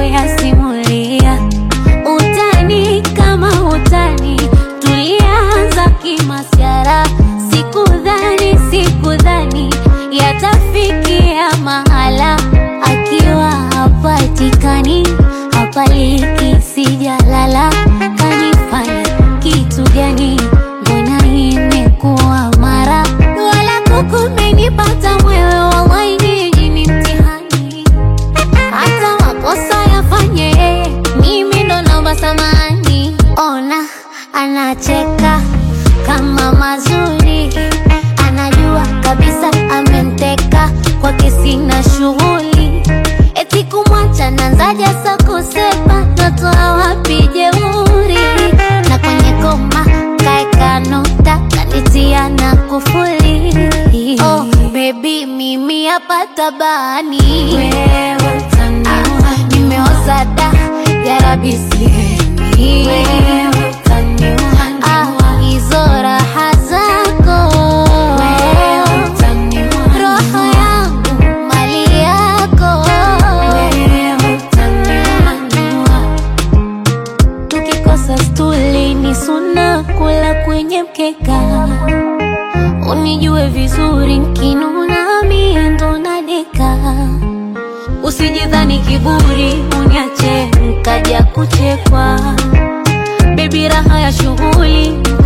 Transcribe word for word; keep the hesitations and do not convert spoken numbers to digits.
kuyasimulia. Utani kama utani, tulianza kimasiara. Sikudhani, sikudhani yatafikia mahala. Akiwa hapatikani, hapaliki sijalala. Kanifanya kitu gani? Mbona imekuwa mara? Wala kukumenipata mwewe, wallahi hii ni mtihani. Hata makosa yafanye, mimi ndo naomba samahani. Ona anacheka kama mazuri, anajua kabisa amemteka, kwake sina shughuli. Eti kumwacha nanzaja sa kusepa, natoa wapi jeuri? Na kwenye koma kaeka nukta, kanitia na kufuli. Oh baby, mimi hapa tabani, wewe utaniua. Nimeoza da, ya Rabbi sihemi, wewe utaniua. Ah, hizo raha zako, wewe utaniua. Roho yangu mali yako, wewe utaniua. Tukikosa stuli ni suna kula kwenye mkeka. Unijue vizuri nkinuna mie ndo nadeka. Usijidhani kiburi uniache nkaja kuchekwa. Baby raha ya shughuli